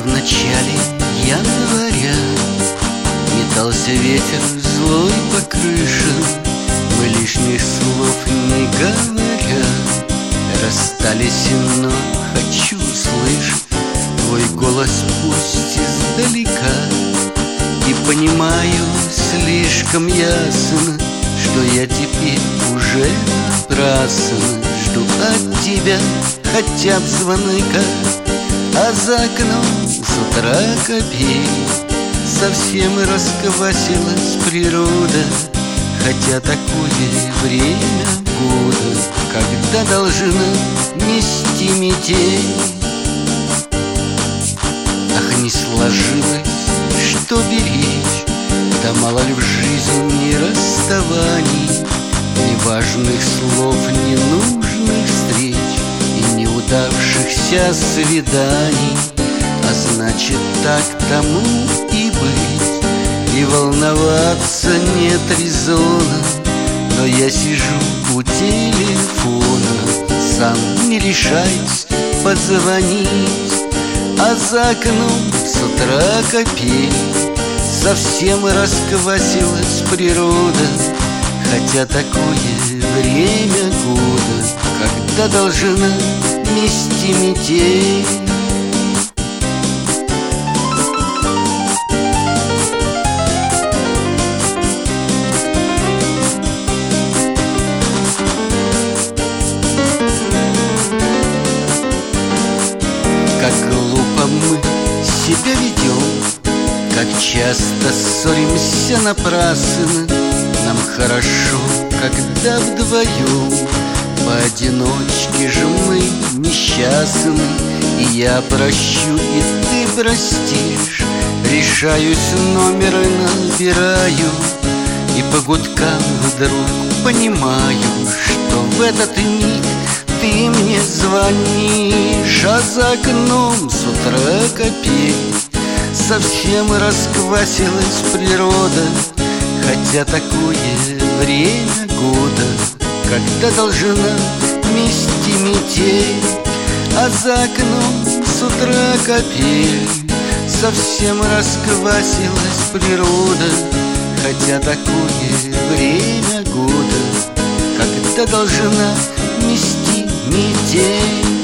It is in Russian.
Когда в начале января метался ветер злой по крышам, мы лишних слов не говоря расстались, но хочу слышать твой голос, пусть издалека. И понимаю слишком ясно, что я теперь уже напрасно жду от тебя хотя б звонка. А за окном с утра капель, совсем расквасилась природа. Хотя такое время года, когда должна мести метель. Ах, не сложилось, что беречь, да мало ли в жизни расставаний, неважных слов, ненужных встреч и неудавшихся свиданий. А значит, так тому и быть, и волноваться нет резона. Но я сижу у телефона, сам не решаюсь позвонить. А за окном с утра капель, совсем расквасилась природа. Хотя такое время года, когда должна мести метель. Как глупо мы себя ведем, как часто ссоримся напрасно. Нам хорошо, когда вдвоем, поодиночке же мы несчастны. И я прощу, и ты простишь, решаюсь, номер набираю, и по гудкам вдруг понимаю, что в этот миг ты мне звонишь. А за окном с утра капель, совсем расквасилась природа. Хотя такое время года, когда должна мести метель. А за окном с утра капель, совсем расквасилась природа. Хотя такое время года, когда должна мести метель.